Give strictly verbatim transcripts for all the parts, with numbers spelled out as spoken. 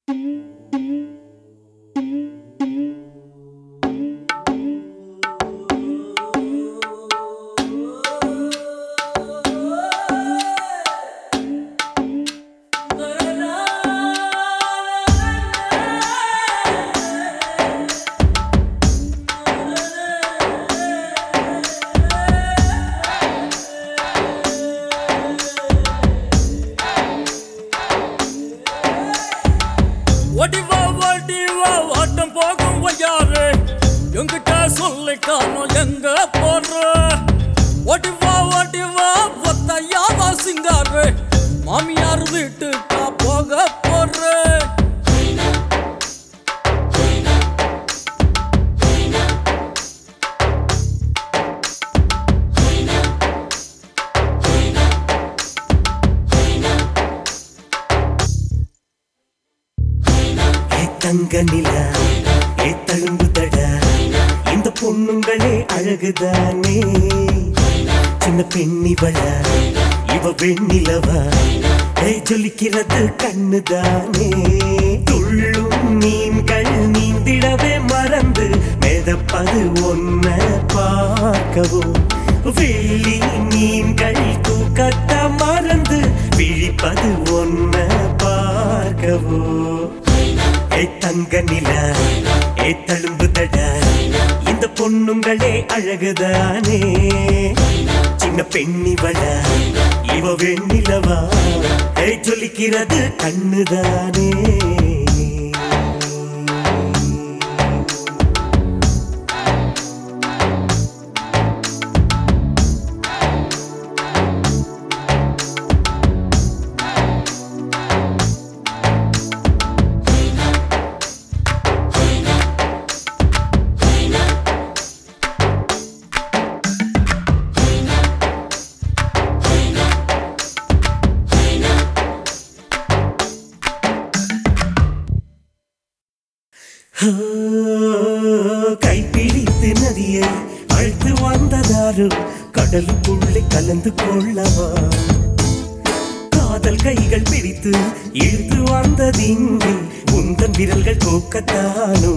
வடிவா வடிவா ஆட்டம் போகும் வையாரு எங்கிட்ட சொல்லி காணும் எங்க போற வடிவா வடிவா ஒத்தையாவா சிங்காரு மாமியார் வீட்டுக்கா போக போற தங்க நிலா ஏ தழும்புதட இந்த பொண்ணுங்களே அழகுதானே சின்ன பெண்ணிவள இவ வெண்ணிலவா ஏ ஜொலிக்கிறது கண்ணுதானே துள்ளும் மீன்கள் நீந்திடவே மறந்து மிதப்பது ஒன்ன பார்க்கவும் வெள்ளி மீன்கள் தூக்கத்த மறந்து விழிப்பது ஒன்ன பார்க்கவோ ஏ தங்க நிலா ஏ தழும்புதட இந்த பொண்ணுங்களே அழகுதானே சின்ன பெண்ணிவள இவ வெண்ணிலவா ஏ ஜொலிக்கிறது கண்ணுதானே கைப்பிடித்து நதியை அழைத்து வந்ததாரோ கடலுக்குள்ளே கலந்து கொள்ளவா காதல் கைகள் பிடித்து இழுத்து வந்ததிங்கே உந்தன் விரல்கள் தூக்கத்தானோ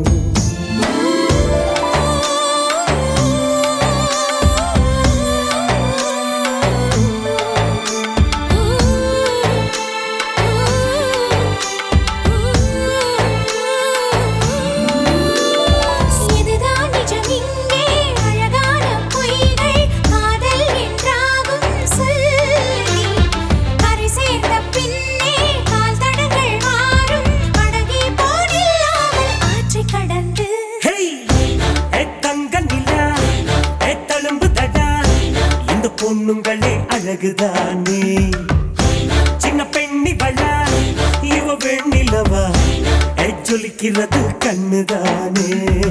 பொண்ணுங்களே அழகுதானே சின்ன பெண்ணிவள இவ வெண்ணிலவா ஜொலிக்கிறது கண்ணுதானே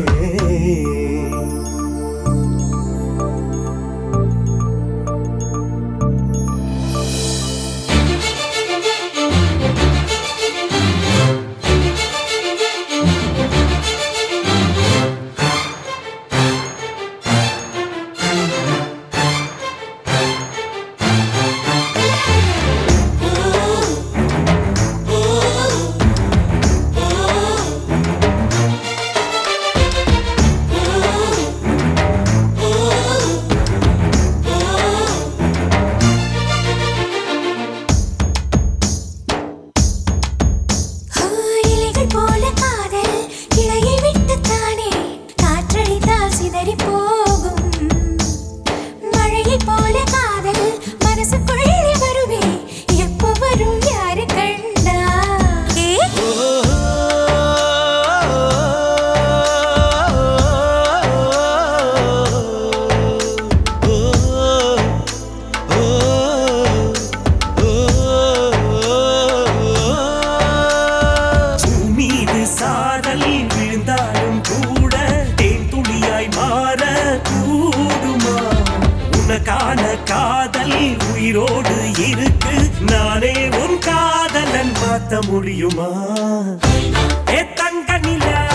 காதல் உயிரோடு இருக்கு நானே உன் காதலன் மாத்த முடியுமா ஏ தங்க நிலா